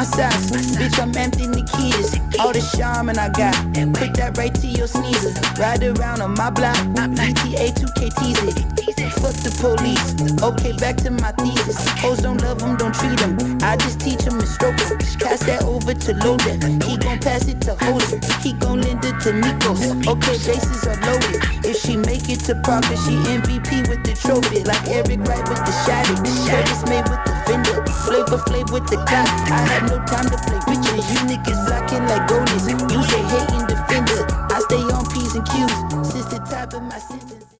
my socks. Bitch, I'm emptying the keys. All the charmin' I got. Put that right to your sneezers. Ride around on my block. GTA 2K tease it. Fuck the police. Okay, back to my thesis. Hoes don't love them, don't treat them. I just teach them and stroke them. Pass that over to Loader. He gon' pass it to Holder. He gon' lend it to Nikos. Okay, bases are loaded. If she make it to Parker, she MVP with the trophy. Like Eric Wright with the shotty. Curtis made with the fender. Flavor Flav with the clock. I have no time to play bitches. You niggas blocking like goalies. You say hating defender. I stay on P's and Q's. Since the top of my sentence.